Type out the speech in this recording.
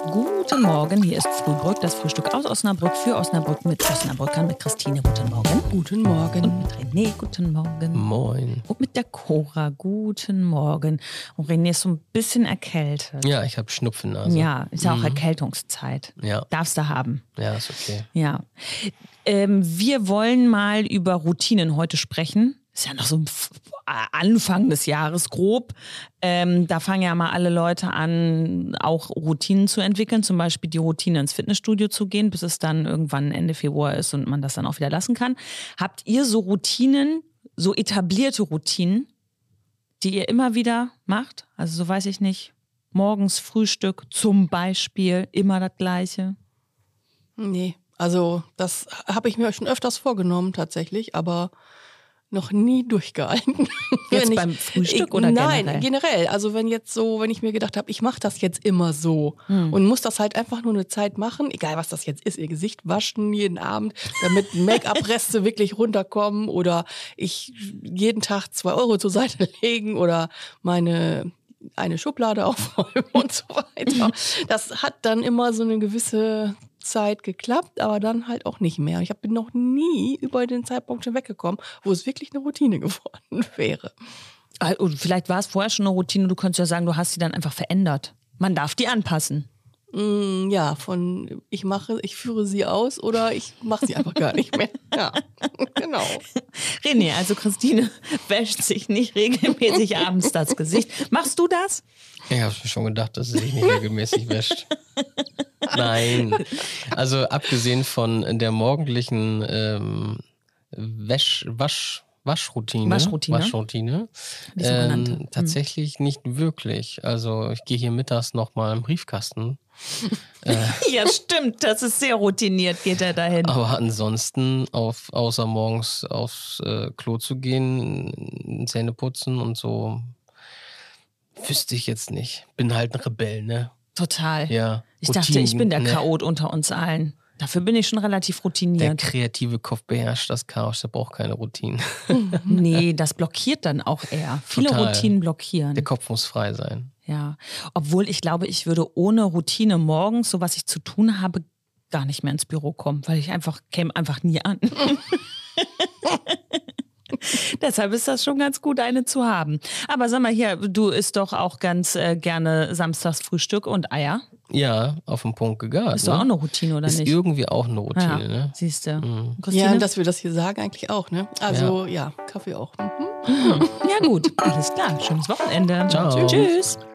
Guten Morgen, hier ist Frühbrück, das Frühstück aus Osnabrück für Osnabrück mit Osnabrückern, mit Christine. Guten Morgen. Guten Morgen. Und mit René, guten Morgen. Moin. Und mit der Cora, guten Morgen. Und René ist so ein bisschen erkältet. Ja, ich habe Schnupfennase. Ja, ist ja auch Erkältungszeit. Ja. Darfst du haben. Ja, ist okay. Ja. Wir wollen mal über Routinen heute sprechen. Ist ja noch so Anfang des Jahres grob. Da fangen ja mal alle Leute an, auch Routinen zu entwickeln. Zum Beispiel die Routine ins Fitnessstudio zu gehen, bis es dann irgendwann Ende Februar ist und man das dann auch wieder lassen kann. Habt ihr so Routinen, so etablierte Routinen, die ihr immer wieder macht? Also so weiß ich nicht, morgens Frühstück zum Beispiel, immer das Gleiche? Nee, also das habe ich mir schon öfters vorgenommen tatsächlich, aber noch nie durchgehalten. Jetzt beim Frühstück oder generell? Nein, generell. Also wenn ich mir gedacht habe, ich mache das jetzt immer so und muss das halt einfach nur eine Zeit machen, egal was das jetzt ist, ihr Gesicht waschen jeden Abend, damit Make-up-Reste wirklich runterkommen oder ich jeden Tag 2 Euro zur Seite legen oder eine Schublade aufräumen und so weiter. Das hat dann immer so eine gewisse Zeit geklappt, aber dann halt auch nicht mehr. Ich bin noch nie über den Zeitpunkt schon weggekommen, wo es wirklich eine Routine geworden wäre. Und vielleicht war es vorher schon eine Routine, du könntest ja sagen, du hast sie dann einfach verändert. Man darf die anpassen. Ja, ich führe sie aus oder ich mache sie einfach gar nicht mehr. Ja, genau. René, also Christine wäscht sich nicht regelmäßig abends das Gesicht. Machst du das? Ich habe mir schon gedacht, dass sie sich nicht regelmäßig wäscht. Nein. Also abgesehen von der morgendlichen Waschroutine. Die sogenannte. Tatsächlich nicht wirklich. Also ich gehe hier mittags nochmal im Briefkasten. Ja, stimmt. Das ist sehr routiniert, geht er dahin. Aber ansonsten, außer morgens aufs Klo zu gehen, Zähne putzen und so, wüsste ich jetzt nicht. Bin halt ein Rebell, ne? Total. Ja. Ich dachte, ich bin der Chaot unter uns allen. Dafür bin ich schon relativ Der routiniert. kreative Kopf beherrscht das Chaos, der braucht keine Routinen. Nee, das blockiert dann auch eher. Viele Total. Routinen blockieren. Der Kopf muss frei sein. Ja, obwohl ich glaube, ich würde ohne Routine morgens, so was ich zu tun habe, gar nicht mehr ins Büro kommen, weil käme einfach nie an. Deshalb ist das schon ganz gut, eine zu haben. Aber sag mal hier, du isst doch auch ganz gerne Samstagsfrühstück und Eier. Ja, auf den Punkt gegart. Ist doch auch eine Routine, oder ist nicht? Ist irgendwie auch eine Routine, ja, ne? Siehst du. Ja, dass wir das hier sagen eigentlich auch, ne? Also ja Kaffee auch. Ja gut, alles klar. Schönes Wochenende. Ciao. Tschüss.